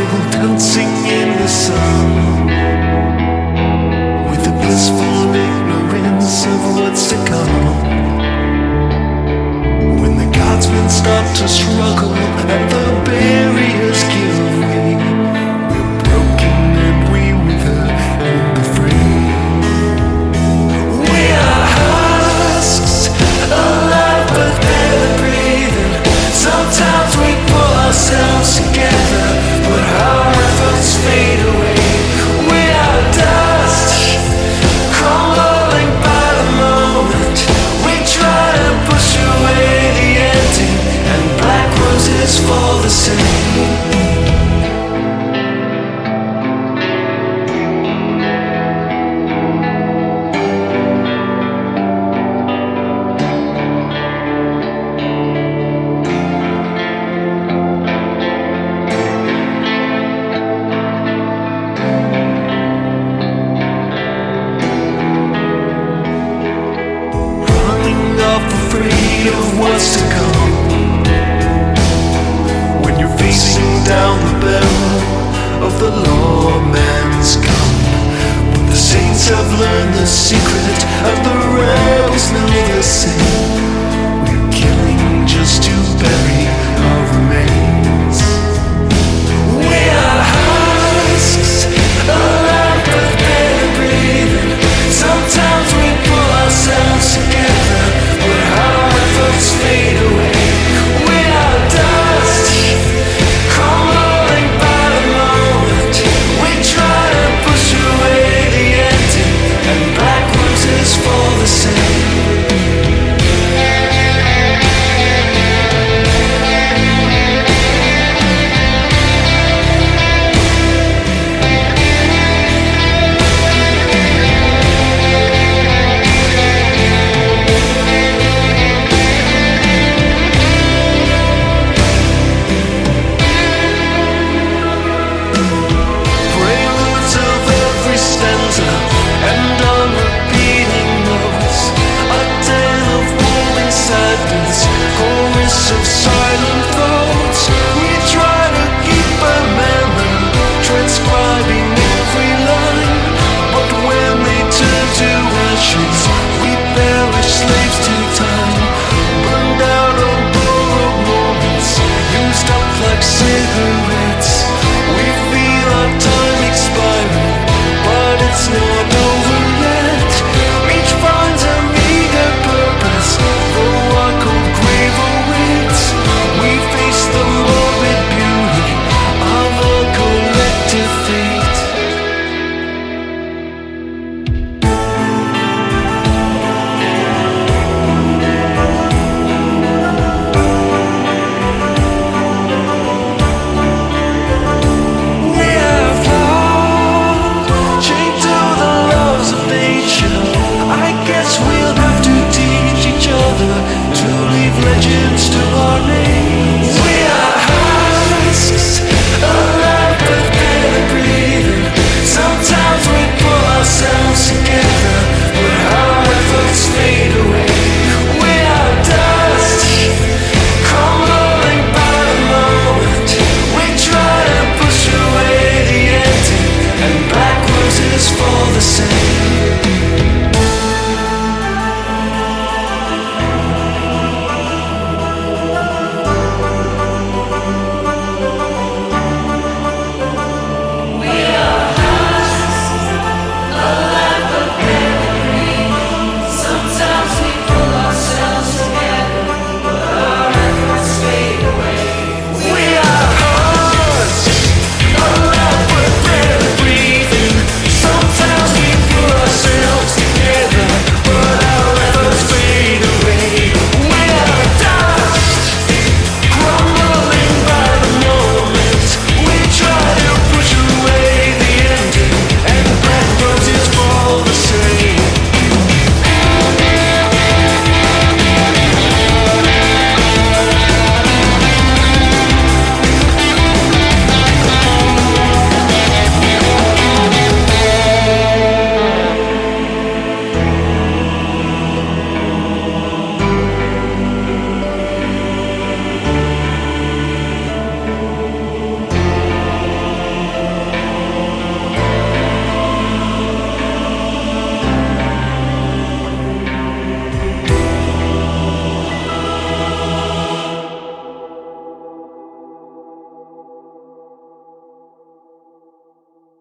dancing in the sun, with the blissful ignorance of what's to come. When the guardsmen start to struggle and the barriers give way, we're broken and we wither in the fray. We are husks, alive but barely breathing. Sometimes we pull ourselves together, but our efforts fade away. We are dust, crumbling by the moment. We try to push away the empty, and black roses fall the same. Afraid of what's to come. When you're facing down the barrel of the lawman's gun, when the saints have learned the secret and the rebels know the same.